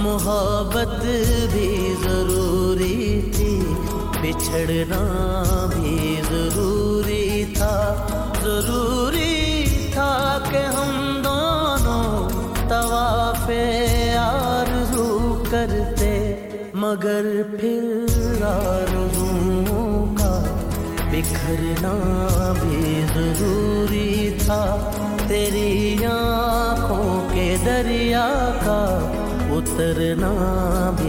मोहब्बत भी जरूरी थी, बिछड़ना भी जरूरी था। जरूरी था कि हम दोनों तवाफ़े आरज़ू करते, मगर फिर आरज़ुओं का बिखरना भी जरूरी था। तेरी आँखों के दरिया का उतरना भी